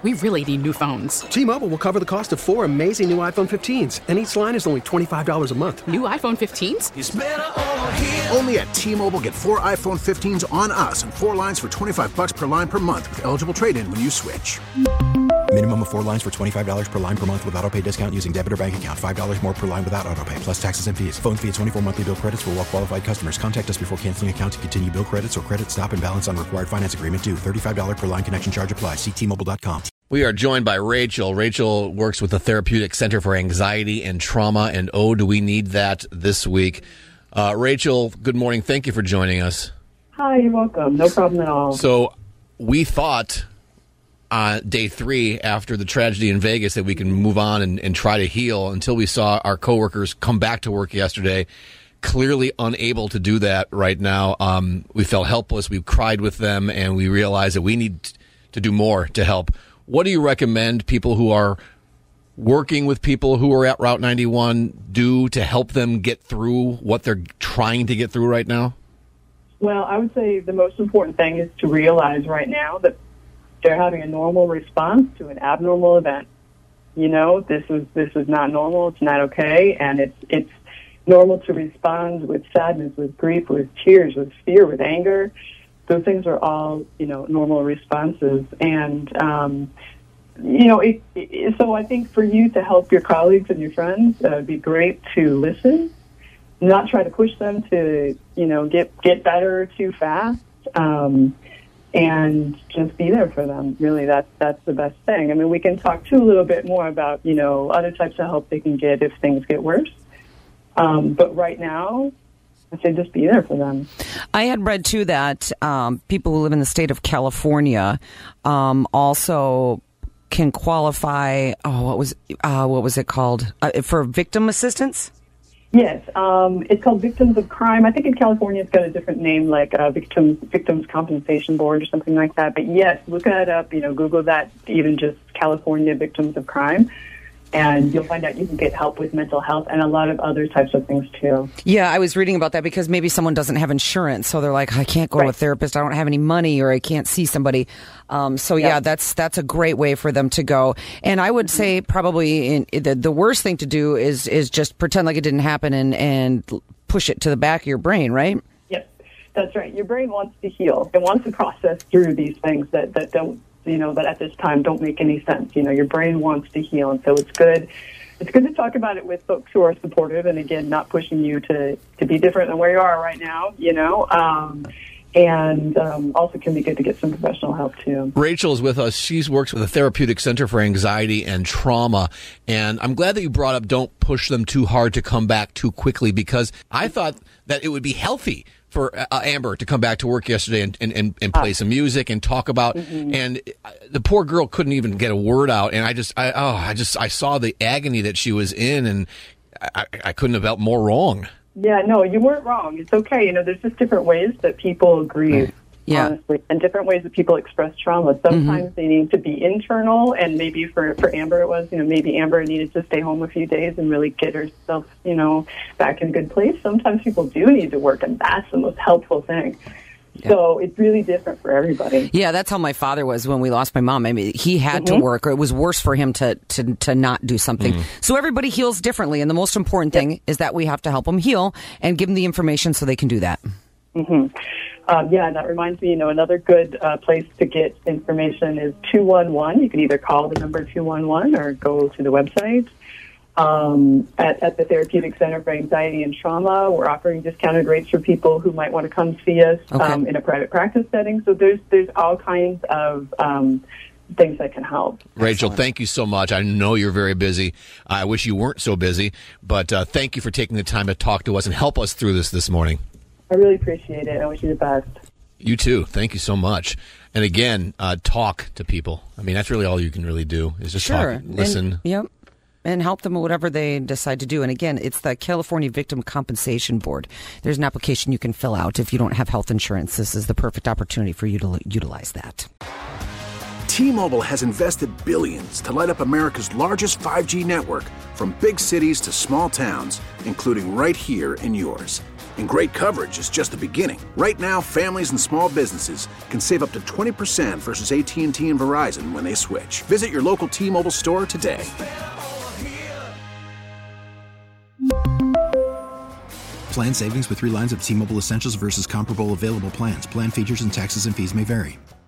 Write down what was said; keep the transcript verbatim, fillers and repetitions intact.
we really need new phones. T-Mobile will cover the cost of four amazing new iPhone fifteens, and each line is only twenty-five dollars a month. New iPhone fifteens? It's better over here. Only at T-Mobile, get four iPhone fifteens on us and four lines for twenty-five dollars per line per month with eligible trade-in when you switch. Minimum of four lines for twenty-five dollars per line per month with autopay discount using debit or bank account. five dollars more per line without autopay, plus taxes and fees. Phone fee at twenty-four monthly bill credits for well-qualified customers. Contact us before canceling account to continue bill credits or credit stop and balance on required finance agreement due. thirty-five dollars per line connection charge applies. See T Mobile dot com. We are joined by Rachel. Rachel works with the Therapeutic Center for Anxiety and Trauma, and oh, do we need that this week. Uh, Rachel, good morning. Thank you for joining us. Hi, you're welcome. No problem at all. So we thought on uh, day three after the tragedy in Vegas that we can move on and, and try to heal until we saw our coworkers come back to work yesterday, clearly unable to do that right now. Um, we felt helpless. We cried with them, and we realized that we need to do more to help. What do you recommend people who are working with people who are at Route ninety-one do to help them get through what they're trying to get through right now? Well, I would say the most important thing is to realize right now that they're having a normal response to an abnormal event. You know, this is this is not normal. It's not okay, and it's it's normal to respond with sadness, with grief, with tears, with fear, with anger. Those things are all, you know, normal responses. And um, you know, it, it, so I think for you to help your colleagues and your friends, uh, it'd be great to listen, not try to push them to, you know, get get better too fast. Um, And just be there for them. Really, that's that's the best thing. I mean, we can talk too a little bit more about, you know, other types of help they can get if things get worse. Um, but right now, I say just be there for them. I had read too that um, people who live in the state of California um, also can qualify. Oh, what was uh, what was it called uh, for victim assistance? Yes, um, it's called Victims of Crime. I think in California it's got a different name, like uh, Victims Victims Compensation Board or something like that. But yes, look that up. You know, Google that, even just California Victims of Crime, and you'll find out you can get help with mental health and a lot of other types of things too. Yeah, I was reading about that because maybe someone doesn't have insurance, so they're like, I can't go right. to a therapist, I don't have any money, or I can't see somebody. Um, so yeah, yep. that's that's a great way for them to go. And I would say probably in, the, the worst thing to do is is just pretend like it didn't happen and, and push it to the back of your brain, right? Yep, that's right. Your brain wants to heal. It wants to process through these things that, that don't, you know, that at this time don't make any sense. You know, your brain wants to heal, and so it's good. It's good to talk about it with folks who are supportive, and again, not pushing you to, to be different than where you are right now. You know, um, and um, also can be good to get some professional help too. Rachel is with us. She's works with the Therapeutic Center for Anxiety and Trauma, and I'm glad that you brought up don't push them too hard to come back too quickly, because I thought that it would be healthy for uh, Amber to come back to work yesterday and, and, and, and play uh, some music and talk about, mm-hmm. and the poor girl couldn't even get a word out. And I just, I, oh, I just, I saw the agony that she was in, and I, I couldn't have felt more wrong. Yeah, no, you weren't wrong. It's okay. You know, there's just different ways that people grieve. Right. Yeah. Honestly, and different ways that people express trauma. Sometimes mm-hmm. they need to be internal, and maybe for, for Amber it was, you know, maybe Amber needed to stay home a few days and really get herself, you know, back in a good place. Sometimes people do need to work, and that's the most helpful thing. Yeah. So it's really different for everybody. Yeah, that's how my father was when we lost my mom. I mean, he had mm-hmm. to work, or it was worse for him to, to, to not do something. Mm-hmm. So everybody heals differently, and the most important thing yep. is that we have to help them heal and give them the information so they can do that. Mm-hmm. Um, yeah, that reminds me, you know, another good uh, place to get information is two one one. You can either call the number two one one or go to the website. Um, at, at the Therapeutic Center for Anxiety and Trauma, we're offering discounted rates for people who might want to come see us okay. um, in a private practice setting. So there's there's all kinds of um, things that can help. Rachel, Excellent. Thank you so much. I know you're very busy. I wish you weren't so busy, but uh, thank you for taking the time to talk to us and help us through this this morning. I really appreciate it. I wish you the best. You too. Thank you so much. And again, uh, talk to people. I mean, that's really all you can really do is just sure. talk, listen. And, yep. And help them with whatever they decide to do. And again, it's the California Victim Compensation Board. There's an application you can fill out if you don't have health insurance. This is the perfect opportunity for you to utilize that. T-Mobile has invested billions to light up America's largest five G network, from big cities to small towns, including right here in yours. And great coverage is just the beginning. Right now, families and small businesses can save up to twenty percent versus A T and T and Verizon when they switch. Visit your local T-Mobile store today. Plan savings with three lines of T-Mobile Essentials versus comparable available plans. Plan features and taxes and fees may vary.